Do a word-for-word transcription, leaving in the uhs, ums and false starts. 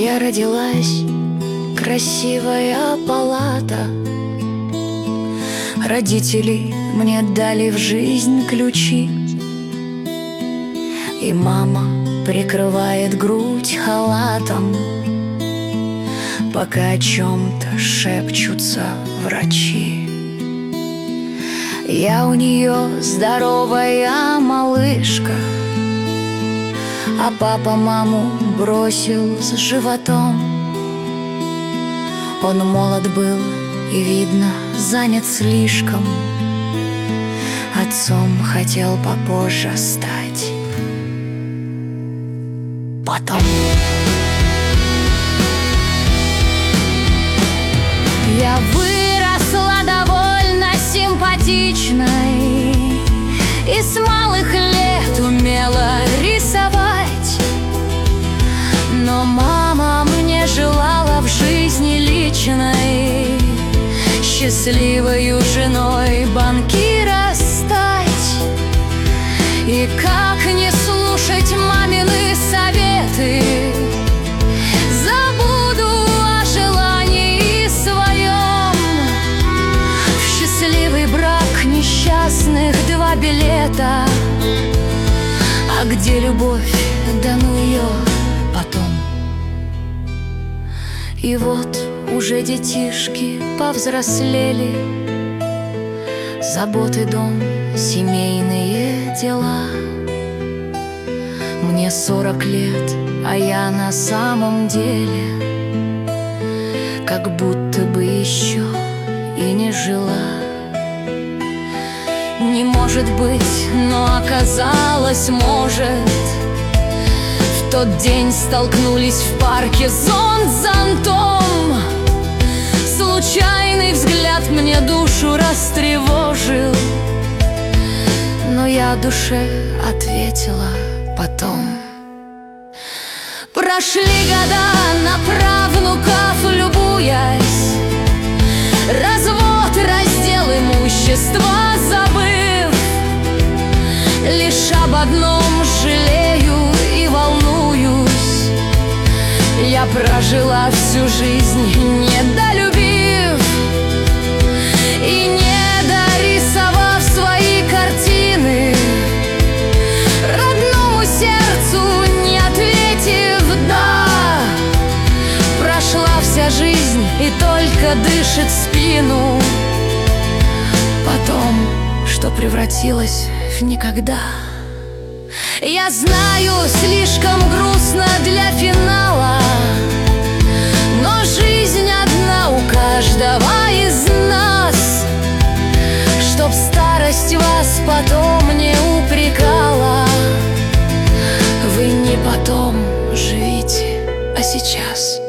Я родилась, красивая палата. Родители мне дали в жизнь ключи, и мама прикрывает грудь халатом, пока о чем-то шепчутся врачи. Я у нее здоровая малышка, а папа маму бросил с животом. Он молод был и, видно, занят слишком. Отцом хотел попозже стать. Потом я выросла довольно симпатичной и с малых лет умела рисовать. Но мама мне желала в жизни личной счастливою женой банкира стать. И как не слушать мамины советы, забуду о желании своем. В счастливый брак несчастных два билета, а где любовь, да ну ее потом. И вот уже детишки повзрослели, заботы, дом, семейные дела. Мне сорок лет, а я на самом деле как будто бы еще и не жила. Не может быть, но оказалось, может. В тот день столкнулись в парке зонт с зонтом. Случайный взгляд мне душу растревожил, но я душе ответила потом. Прошли года, на правнуков любуясь, развод, раздел имущества забыв, лишь об одном жалею и волнуюсь. Я прожила всю жизнь, не долюбив и не дорисовав свои картины, родному сердцу не ответив «да». Прошла вся жизнь и только дышит в спину, потом, что превратилась в никогда. Я знаю, слишком грустно для финала, но жизнь одна у каждого из нас. Чтоб старость вас потом не упрекала, вы не потом живите, а сейчас.